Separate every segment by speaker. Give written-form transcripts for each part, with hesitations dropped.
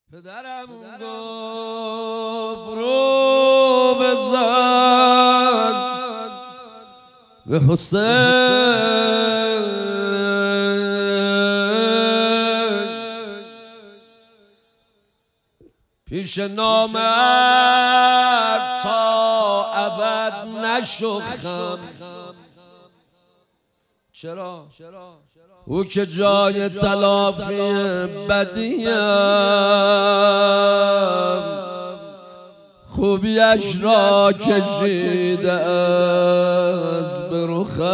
Speaker 1: پدرم گفت رو بزن به حسین، پیش نامرد تا ابد نشخم. چرا؟ او که جای تلافی بدیم، خوبیش را کشیده از به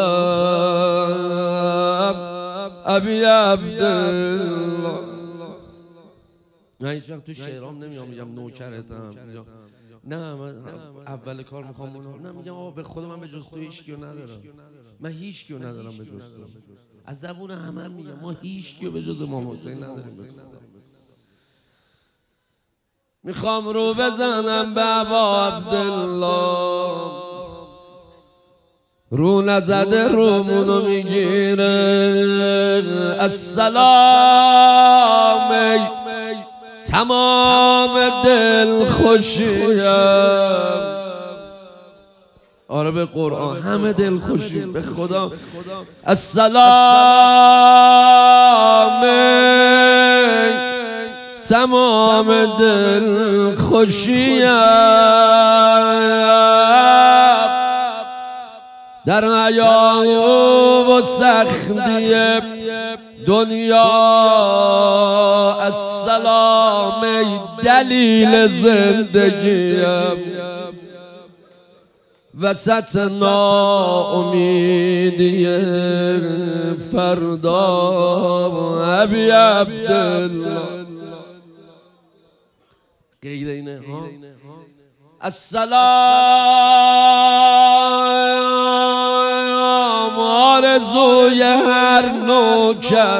Speaker 1: رخم. ابی عبدالله. من هیچ وقت تو شعرام نمیام میگم نوکرتم، نه من اول کار میخوام نه میگم آقا به خود من به جز تو هیچ کیو ندارم، من هیچ کیو ندارم به جز تو. از زبون همه میگم ما هیچ کیو به جز امام حسین نداریم. میخوام رو بزنم به ابا عبدالله، رو نزده رومونو میگیره. السلام تمام دل خوشیم. آره به قرآن همه دل خوشیم، به خدا. السلام تمام دل خوشیم. در حیا و سختی دنیا السلام دلیل زندگیم. وسط ناامیدی فردا ابی عبدالله. غیر اینه ها. السلام آرزوی هر نوکر.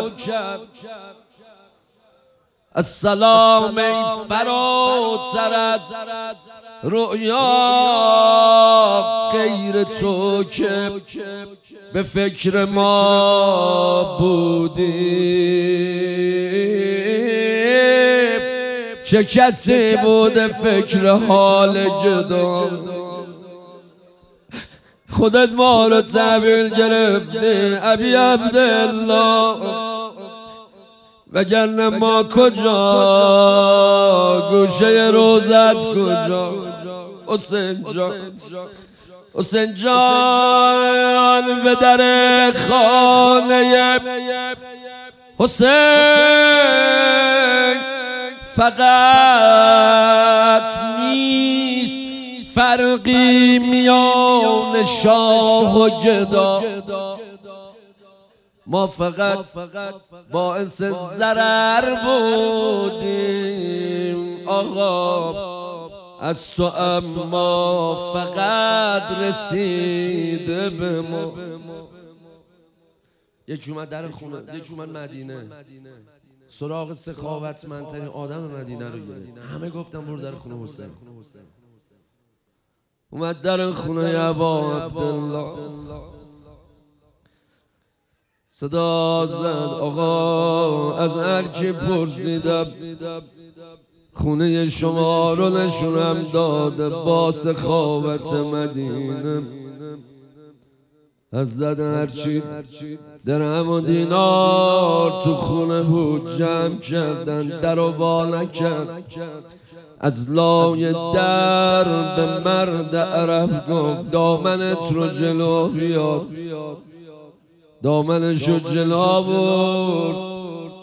Speaker 1: السلام ای فراتر از رؤیا، غیر تو که به فکر ما بودی. چه کسی بوده فکر حال جدا، خودت ما رو تحویل گرفتی ابی عبدالله. وگرنه ما کجا، گوشه روزت کجا. حسین جان، حسین جان به در خانه حسین فقط نیست فرقی میان شاه و گدا. ما فقط باعث ضرر بودیم آقا از تو، اما فقط رسیده به ما. یکی اومد در خونه، یکی اومد مدینه، سراغ سخاوتمندترین آدم مدینه رو گرفت. همه گفتن برو در خونه حسین. اومد در خونه ابا عبدالله، صدا زد آقا از هرکی پرسیدم خونه شما رو نشونم داده با سخاوت مدینه. از زدن هرچی درهم و دینار تو خونه بود جمع کردن، در و وا نکرد. از لای در به مرد عرب گفت دامنت رو جلو بیار. دامنش رو جلو آورد،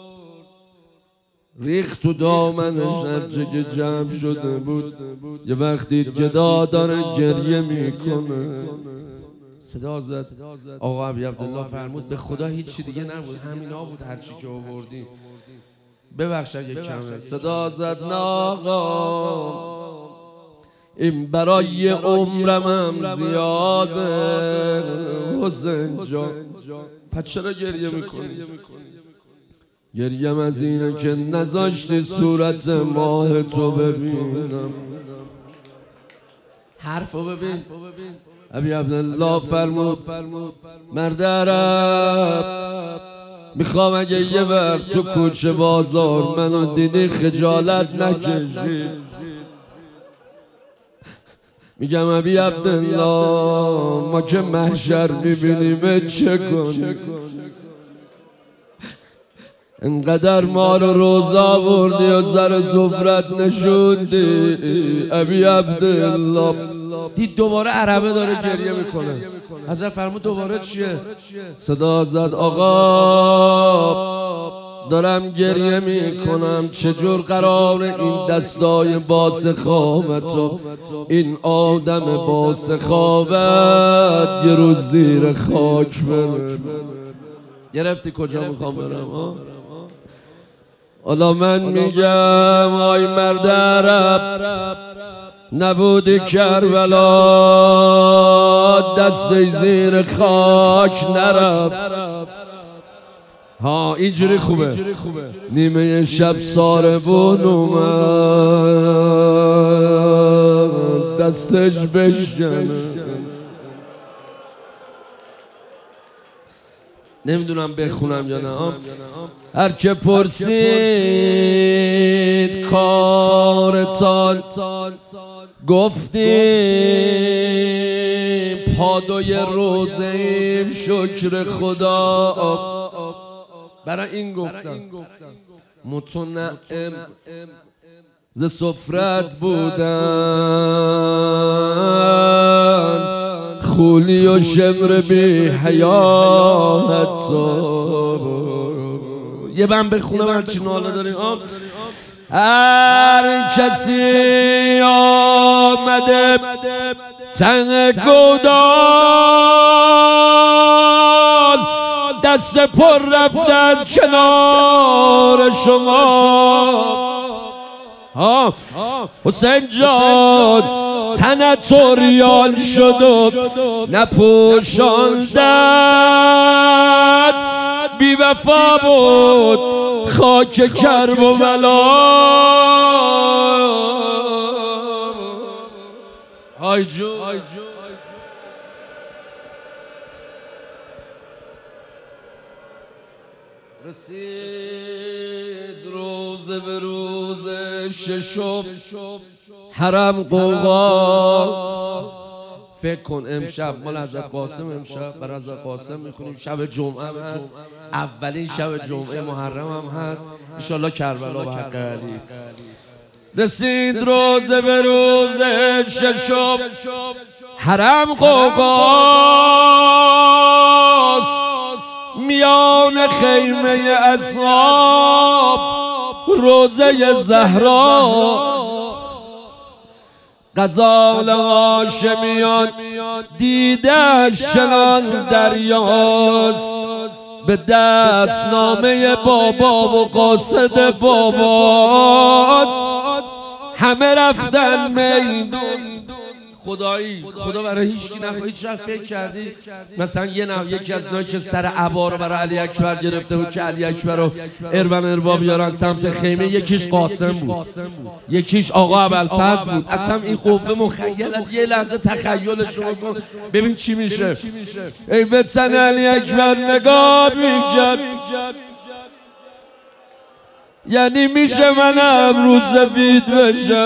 Speaker 1: ریخت تو دامنش هرچه که جمع شده بود. یه وقتی گدا داره گریه میکنه، صدا زد آقا ابی عبدالله فرمود به خدا هیچی دیگه نبود، همینا بود هرچی که آوردی، ببخش اگه کمه. صدا زد نه آقا این برای عمرم زیاده. حسین جان پس چرا گریه میکنی؟ گریم از اینه که نذاشتی صورت ماه تو ببینم. حرفو ببین. ابی عبدالله فرمود مرد عرب میخوام اگه یه وقت تو کوچه بازار منو دیدی خجالت نکشی. میگم ابی عبدالله ما که محشر میبینیم چه کنیم؟ انقدر ما رو روزا وردی و زر زفرت نشوندی ابی عبدالله. دید دوباره عربه داره گریه میکنه. حضرت فرمود دوباره چیه؟ صدا زد آقا دارم گریه میکنم، چجور قرار این دستای باسخاوت و این آدم باسخاوت یه روز زیر خاک بره. گرفتی کجا میخوام برم؟ حالا من میگم آی مرد عرب نبودی کربلا دست زیر خاک نرفت. ها اینجوری خوبه. نیمه شب ساربون اومد دستش بشکنه. نمیدونم بخونم یا نه. هر که پرسید کارتان گفتیم پادوی روزیم شکر خدا. برای این گفتم متنعم ز سفرت بودن خولی و شمر بی حیات. یه بند بخونم هرچی ناله داریم. هر کسی آمده تن گودال دست پر رفته از کنار شما. حسین جان تنت ریال شد و نپوشاندد بی وفا بود خاک کرب و بلا. های جو رسید روز به روز ششم حرم قوقاست. فکر کن امشب مال حضرت قاسم، امشب برای حضرت قاسم میخونیم. شب جمعه هم هست، اولین شب جمعه محرم هم هست. انشالله کربلا و حق علی. رسید روز به روز ششم حرم قوقاست. میان خیمه اصحاب روزه زهراست. غزال هاشمیان دیدش چنان دریاست. به دست نامه بابا و قاصد باباست. همه رفتن میدون. خدایی خدا برای هیچ کی نخواه. هیچ وقت فکر کردی مثلا یکی از اینایی که سر عبا رو برای علی اکبر گرفته بود که علی اکبر رو اربن ارباب بیارن سمت خیمه، یکیش قاسم بود، یکیش آقا ابوالفضل بود. اصلا این قوه مخیلت یه لحظه تخیلش رو کن ببین چی میشه. ای به تن علی اکبر نگاه میکرد. یعنی میشه من امروز سفید بشم،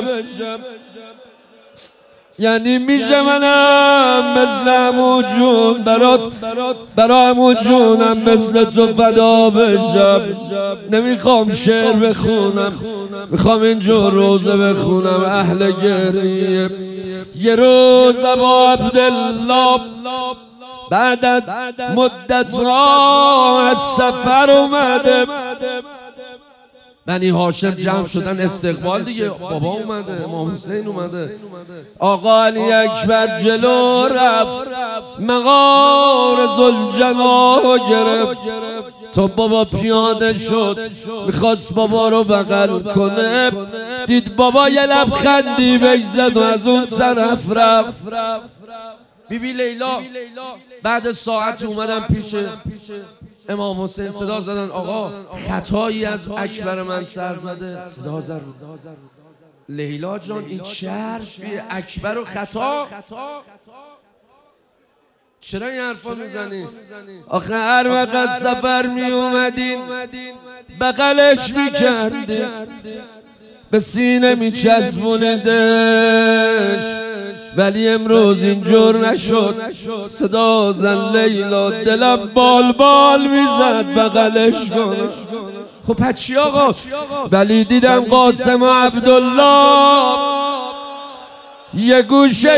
Speaker 1: یعنی میشه منم مثل عمو جون برای عمو جونم مثل تو فدا بشم. نمیخوام شعر بخونم، میخوام اینجور روزه بخونم. اهل گریه یه روز ابا عبدالله بعد از مدت ها از سفر اومده. بنی هاشم جمع شدن استقبال دیگه. بابا اومده، امام حسین اومده. آقا علی اکبر جلو رفت، مغار ذوالجلال گرفت تا بابا پیاده شد. میخواست بابا رو بغل کنه، دید بابا یه لبخندی بهش زد و از اون طرف رفت. بیبی لیلا بعد ساعت اومدن پیش امام حسین. صدا زدن آقا خطایی از اکبر من سر زده. صدا زد لیلا جان این چه حرفیه؟ اکبر و خطا؟ چرا این حرفا میزنی؟ آخه هر وقت سفر می اومدین بغلش میکردی، به سینه میچسبوندش، ولی امروز اینجور نشد. صدا زن لیلا دلم بال بال میزد بغلش کنم. خب پس چی آقا؟ ولی دیدم قاسم و عبدالله یه گوشه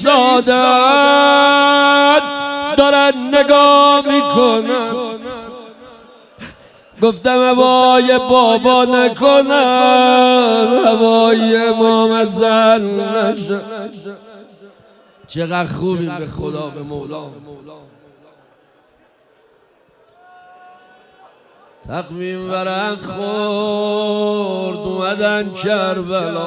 Speaker 1: ایستادن دارن نگاه میکنن. گفتم هوای بابا نکنن، هوای امام زن نشن. چقدر خوبیم به خدا، به مولا. تقویم ورق خورد اومدن کربلا،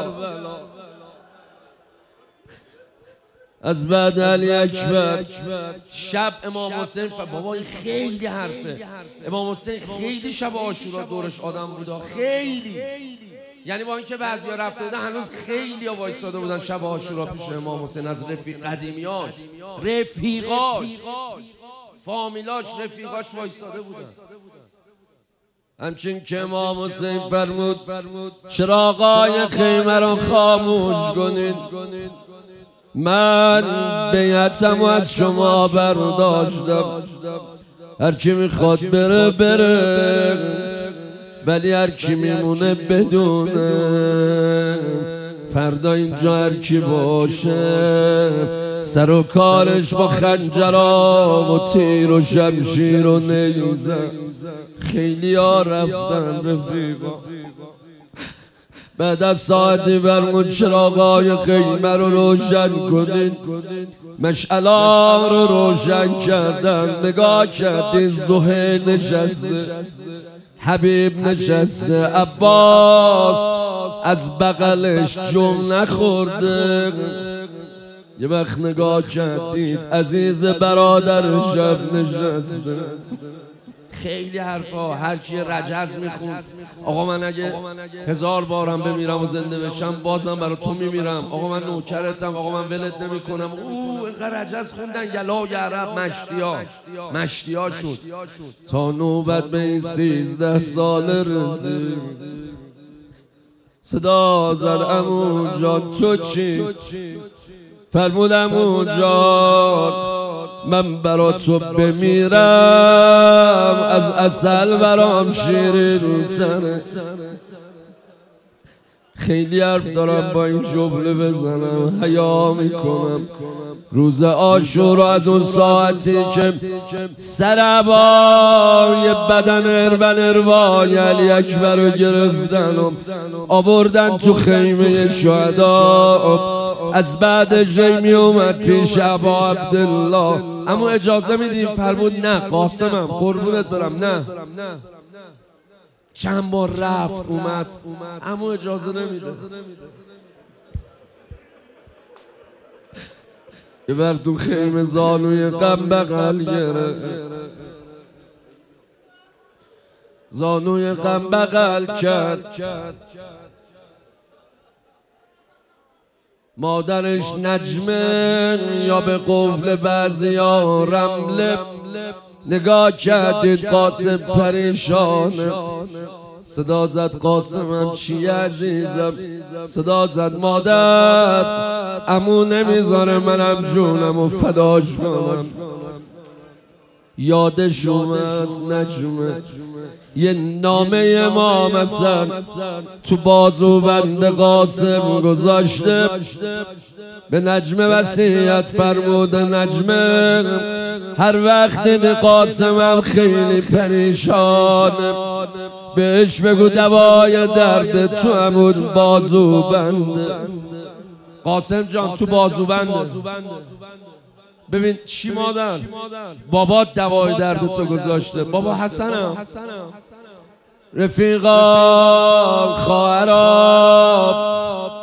Speaker 1: از بعد علی اکبر شب امام حسین بابا این خیلی حرفه. امام حسین خیلی شب عاشورا دورش آدم بودا، خیلی. یعنی با اینکه بعضیا رفته بودن هنوز خیلی ها وایساده بودن شب عاشورا پیش امام حسین، از قدیمیاش، رفیقاش، فامیلاش، رفیقاش وایساده بودن. همچین که امام حسین فرمود چراغای خیمه را خاموش کنید، من بیعتم از شما برداشتم، هر کی میخواد بره بره، ولی هر کی میمونه بدونه فردا اینجا هر کی باشه سر و کارش با خنجرا و تیر و شمشیر و نیزه. خیلی ها رفتن رفیقا. بعد از ساعتی برمون چراغای خیمه رو روشن کنید، مشعلا رو روشن کردن. نگاه کردین زهیر نشسته، حبیب نشسته، عباس از بغلش جم نخورده. یه وقت نگاه کردید عزیز برادرشم نشسته. خیلی حرفا، هر کی رجز میخوند. آقا من اگه 1000 بارم بمیرم و زنده بشم بازم برای تو میمیرم. آقا من نوکرتم، آقا من ولت نمیکنم. اینقدر رجز خوندن یلا و عرب مشتیا شد تا نوبت به این 13 سال رسید. صدا زد عمو جان تو چی؟ فرمودم اونجا من برا تو بمیرم، از عسل برام شیرین تره. خیلی حرف دارم با این جمله بزنم، حیا میکنم. روز عاشورا از اون ساعتی که سر عبای بدن اروای علی اکبر رو گرفتن و آوردن تو خیمه شهدا، از بعد جی می اومد پیش ابا عبدالله. اما اجازه میدیم؟ فرمود نه قاسمم قربونت برم، نه. چند بار رفت اومد اما اجازه نمیده. یه وقت تو خیمه زانوی غم بغل گرفت، زانوی غم بغل کرد. مادرش نجمه یا به قول بعضیا رمله. نگاه کردید قاسم پریشانه. صدا زد قاسمم چی عزیزم؟ صدا زد مادر عمو نمیذاره منم جونم و فداش کنم. یادش اومد نجمه یه نامه امام حسن تو بازو بند قاسم گذاشته، به نجمه وصیت فرموده نجمه هر وقت دید قاسمم خیلی پریشانه بهش بگو دوای درد تو همون بازو بنده. قاسم جان تو بازو بنده. ببین چی مادر؟ بابات دوای درد تو گذاشته. بابا حسنم، رفیقا، خواهرام،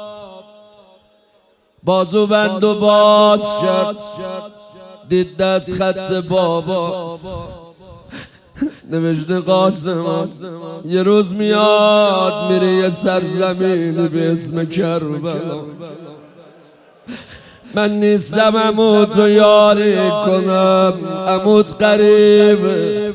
Speaker 1: بازو بند و باز کرد، دید دست خط بابا نوشته قاسم یه روز میاد میره یه سرزمینی به اسم کربلا، من نیستم عمو تو یاری کنم، عموت قریبه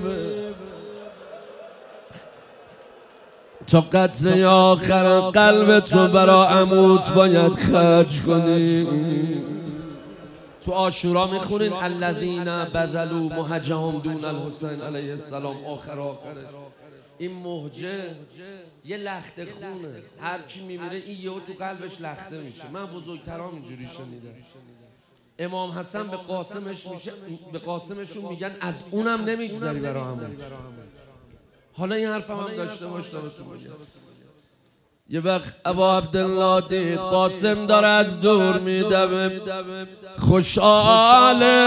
Speaker 1: تا قطره آخر قلب تو برا عموت باید خرج کنی. تو عاشورا میخونین الذین بذلوا مهجهم دون الحسین علیه السلام. آخرش این مهجه یه لخته خونه، هر کی میمیره این یهو تو قلبش لخته میشه. من بزرگترام اینجوری شنیدم. امام حسن به قاسمشون میگن از اونم نمیگذری برا عموت. حالا این حرفم هم داشته باش تا بهتون بگم. یه وقت ابا عبدالله دید قاسم داره از دور میدوه، خوشحاله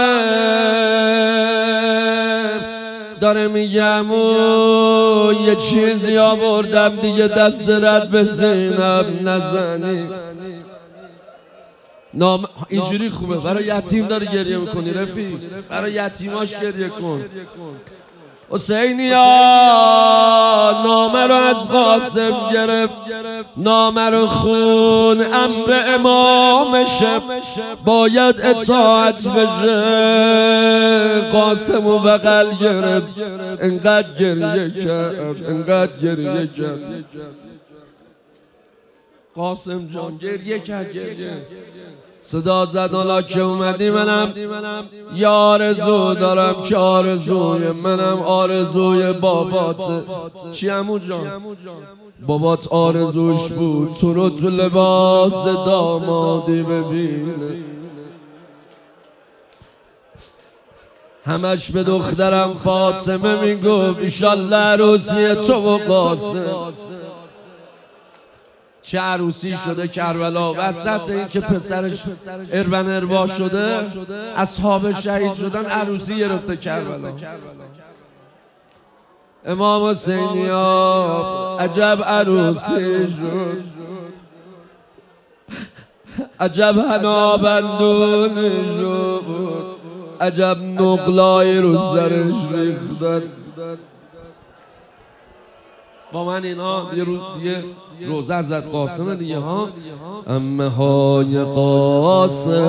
Speaker 1: داره میگم و یه چیزی آوردم دیگه دست رد به زینب نزنی. اینجوری خوبه، برای یتیم داره گریه میکنی رفیق، برای یتیماش گریه کن. حسینیا نامه رو از قاسم گرفت، نامه رو خون، امر امامشه، باید اطاعت بشه. قاسم و بغل گرفت، انقدر گریه کرد، انقدر گریه کرد. قاسم جان گریه کرد، گریه صدا زد حالا که اومدی منم یه آرزو دارم که آرزوی منم آرزوی باباته. چی عمو جان؟ بابات آرزوش بود تو رو تو لباس دامادی ببینه. همش به دخترم فاطمه میگفت ایشالله عروسی تو و قاسم. چه عروسی شده کربلا، وسط این که پسرش اربن اربا شده، اصحاب شهید شدن، عروسی گرفته کربلا. امام حسینیا عجب عروسی شد، عجب هنابندون شد، عجب نقلای رو سرش ریختن. با من اینا دیگه روزه زد قاسم دیگه ها. امه های قاسم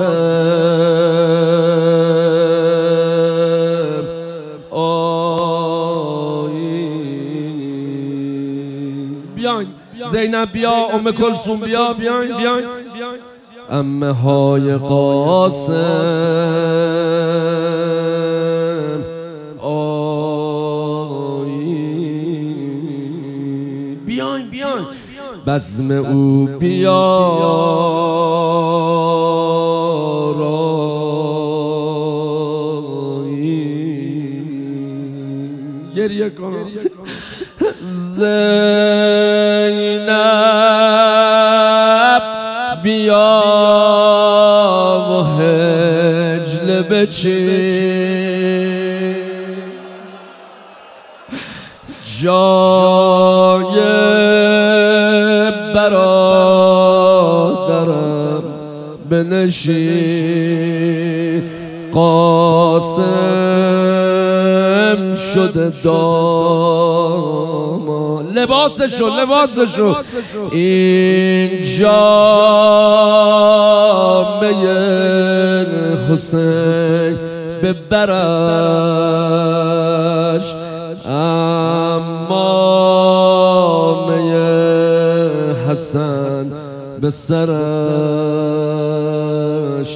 Speaker 1: بیاین، زینب بیا، ام کلثوم بیا، بیاین بیاین. امه های قاسم بیاین بیاین، بزم او بیارایی. گریه کن زینب بیا و هجل بچین، جای برادرم بنشین. قاسم شده داما، لباسشو این جامه حسین ببرش، امامه حسن به سرش.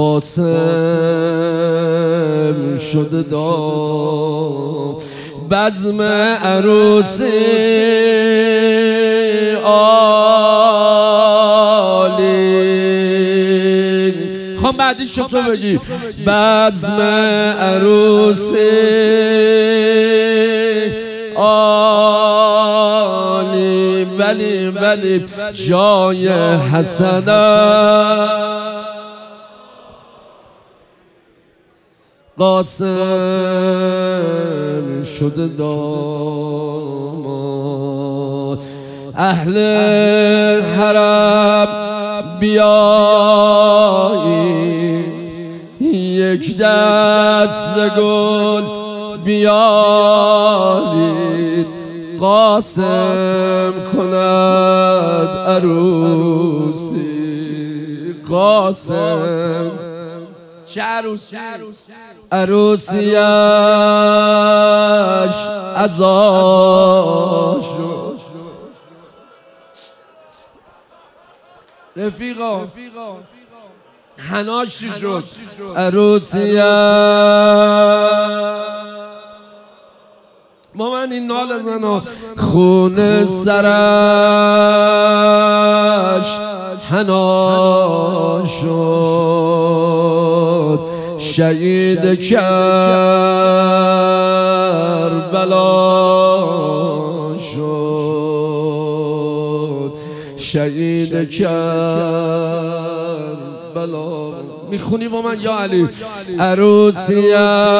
Speaker 1: قاسم شده دام، بزم عروسی عالی. خواهم بعدیش چطور بگی؟ بزم عروسی عالی، ولی جای حسنه قاسم شده داماد. اهل حرم بیایی، یک دست گل بیارید، قاسم کند عروسی. قاسم چه عروسیش عزا شد رفیقا حناش چی شد عروسیش با من این نال زنا خون سرش حنا شد شهید کربلا شد شهید کربلا میخونی با من یا علی عروسیت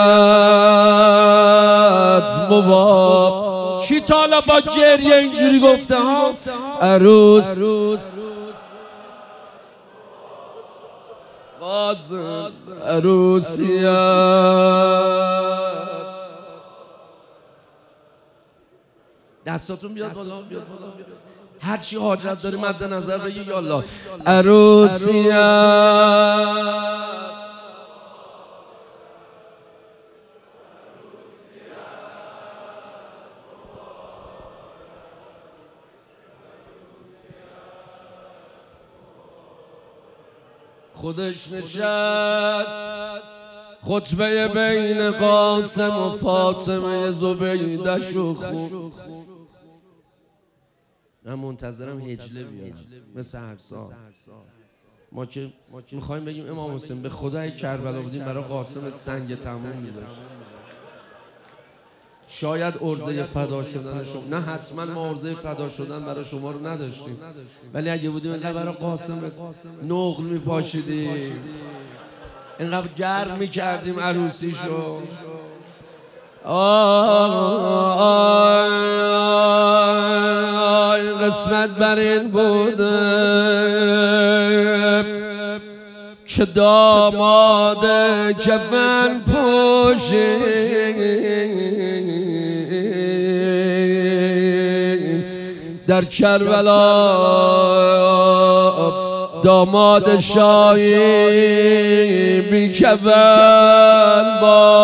Speaker 1: مباب کی تا حالا با گریه اینجوری گفته ها عروس عروسیت دستاتون بیاد بالا هر چی حاجت داری مد نظر بگی یالله عروسیت خودش نشست خطبه بین قاسم و فاطمه زبیدش و خون من منتظرم هجله بیاد مثل هر سال ما که میخوایم بگیم امام حسین به خدای کربلا بودیم برای قاسم سنگ تموم میذاشت شاید عرضه فدا شدن شما نه حتما ما عرضه فدا شدن برای شما رو نداشتیم ولی اگه بودیم اینقدر برای قاسم نقل میپاشیدیم اینقدر گرم میکردیم عروسیشو قسمت بر این بوده که داماد کفن پوشی در کربلا داماد شاهی بی کفن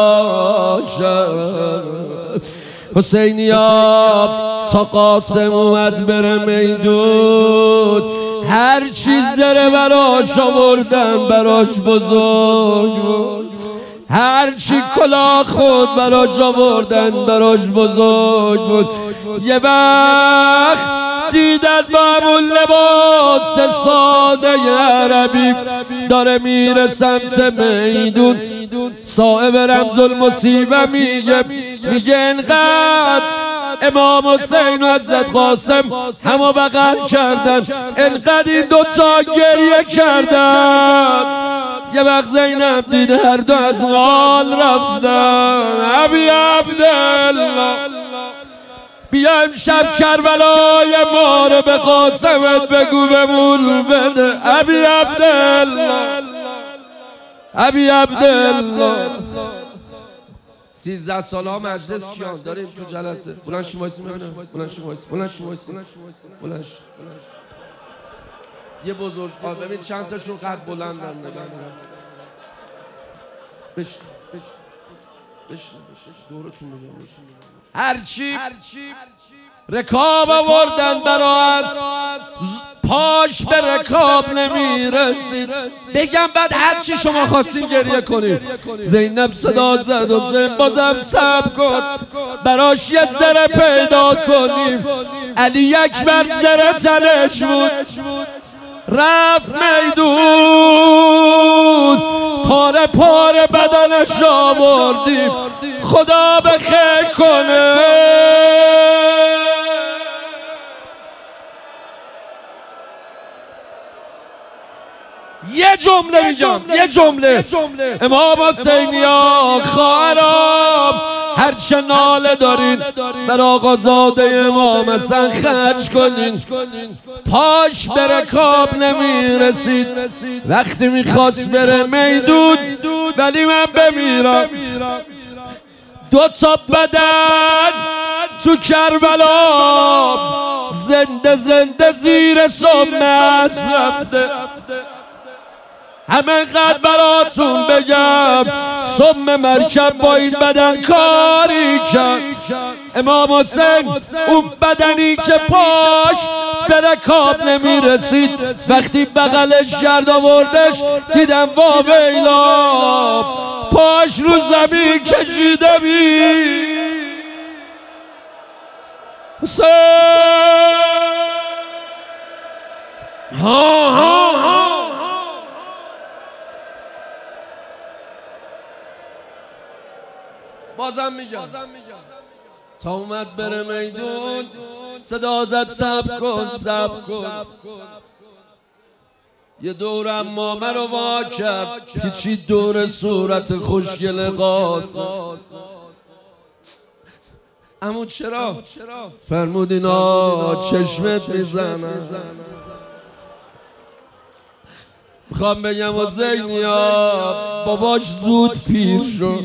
Speaker 1: باشد حسینیا تا قاسم اومد بره میدون هر چیز داره براش آوردن براش بزرگ بود هر چی کلاه خود براش آوردن براش بزرگ بود یه وقت دیدن با همون لباس ساده عربی داره میره سمت میدون صاحب رمز المصیبه میگه انقدر امام حسین و حضرت قاسم همو بغل کردن انقدر این دوتا گریه کردن یه وقت زینب دیده هر دو از غال رفتن ابی عبدالله بیا امشب کربلای ما رو به قاسمت بگو بمون بده ابی عبدالله ابی عبدالله 13 ساله ها مجلس کیان داریم تو جلسه بلند شما وایسی میبینم بلند شما وایسی یه بزرگ ببین چند تاشون قد بلندن بشن دورتون بگم هرچی رکاب آوردن براست پاش به رکاب نمیرسید بگم بعد هرچی شما خواستین گریه کنید زینب صدا زد و زین بازم صبر کن براش یه زره پیدا کنیم علی اکبر زره تنش بود رفت میدون پاره پاره بدنش آوردیم خدا به خیر کنه یه جمله میگم یه جمله امام حسینیا خواهرام هرچه ناله دارین بر آقازاده امام حسن خرج کنین پاش به رکاب نمیرسید وقتی میخواست بره میدون ولی من بمیرم دوتا بدن تو کربلا زنده زیر صبح مست رفته همه قد براتون بگم سم مرکب با این بدن کاری کرد. امام حسین اون بدنی که پاش به رکاب نمیرسید وقتی بغلش کرد آوردش دیدم وا ویلا پاش رو زمین کشیده بی حسین بازم میگم تا اومد بره میدون صدا زد سب کن یه دور امامه رو وا کرد پیچید دور صورت خوشگل قاسم. اما چرا؟ فرمود اینا چشمت میزنن. میخوام بگم حسینیا باباش زود پیر شد.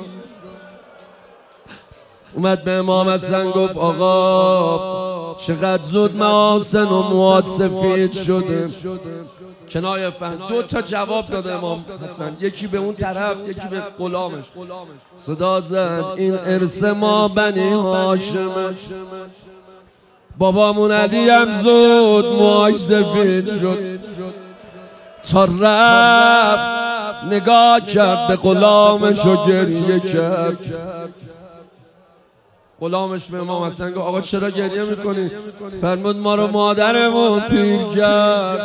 Speaker 1: اومد به امام حسن گفت آقا چقدر زود محاسن و مواد سفید شده. کنایه فهم 2 تا جواب داد امام حسن، یکی به اون طرف یکی به غلامش. صدا زد این ارث ما بنی هاشمه. بابامون علی هم زود موهاش سفید شد. تا رفت نگاه کرد به غلامش و گریه کرد. غلامش به امام حسن گفت آقا چرا گریه میکنی؟ فرمود ما رو مادرمون پیر کرد.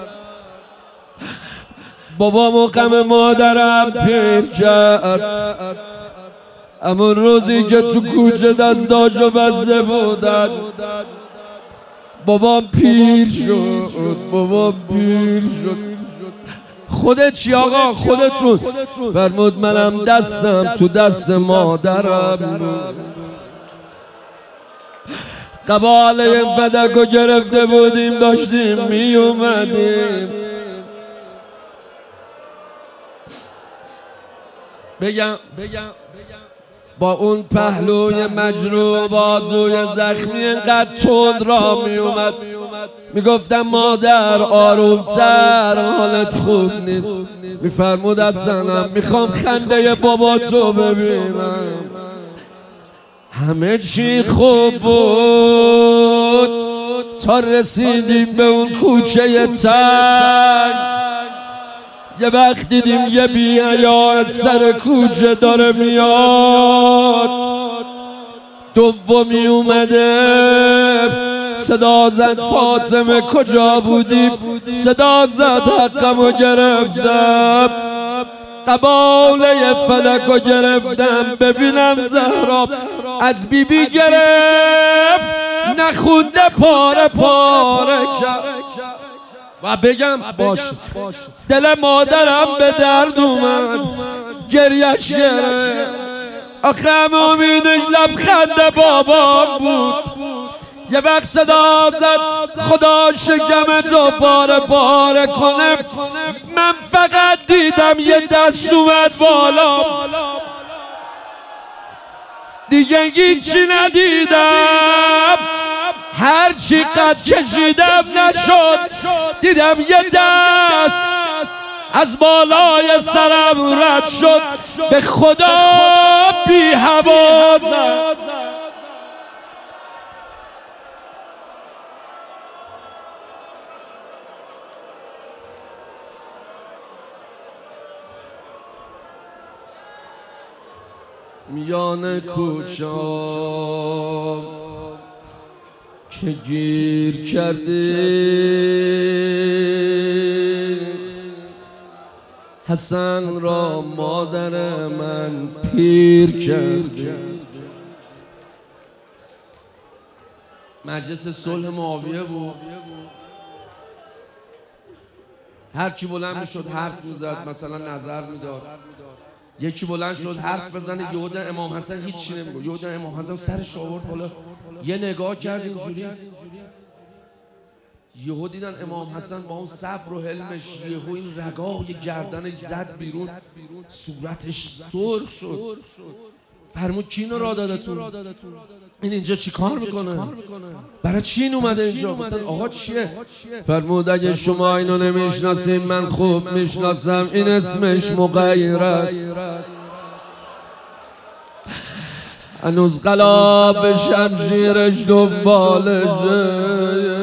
Speaker 1: بابامو غم مادرم پیر کرد. اما روزی که تو کوچه دستاشو بسته بودن بابام پیر شد. بابام پیر شد. خودت چی آقا؟ خودتون. فرمود منم دستم تو دست مادرم. قباله فدکو گرفته بودیم داشتیم می اومدیم. بگم با اون پهلوی مجروح بازوی زخمی اینقدر تند را می اومد. میگفتم مادر آرومتر حالت خوب نیست. میفرمود حسنم میخوام خنده بابا تو ببینم. همه چی خوب بود تا رسیدیم به اون کوچه تنگ. یه وقت دیدیم یه بی‌حیا از سر کوچه داره میاد. دومی اومده صدا زد فاطمه کجا بودی؟ صدا زد حقمو گرفتم. قباله فلکو گرفتم ببینم زهرا از بیبی گرفت نخونده پاره پاره کرد. و بگم باش دل مادرم به درد اومد گریش گرفت. آخه امیدش لبخند بابام بود. یه وقت صدا زد خدا شکمتو پاره پاره کنه. من فقط دیدم یه دست اومد بالا دیگه هیچی ندیدم. هر چی قد کشیدم نشد. دیدم یه دست از بالای سرم رد شد. به خدا بی حواسم میان کوچه که گیر کرده حسن را مادر من پیر کرده. مجلس صلح معاویه بود. هر کی بلند میشد حرف میزد مثلا نظر میداد. یکی بلند شد حرف بزنه یهو امام حسن هیچ نمیگه. یهو امام حسن سرش آورد بالا یه نگاه کرد اینجوری. یهو دیدن امام حسن با اون صبر و حلمش یهو این رگای گردنش زد بیرون صورتش سرخ شد. فرمود کی اینو راه دادتون؟ این اینجا چی کار میکنه؟ برای چی این اومده اینجا؟ آقا چیه؟ فرمود اگه شما اینو نمیشناسین من خوب میشناسم، این اسمش مغیر است. هنوز قلاب شمشیرش دنبالشه،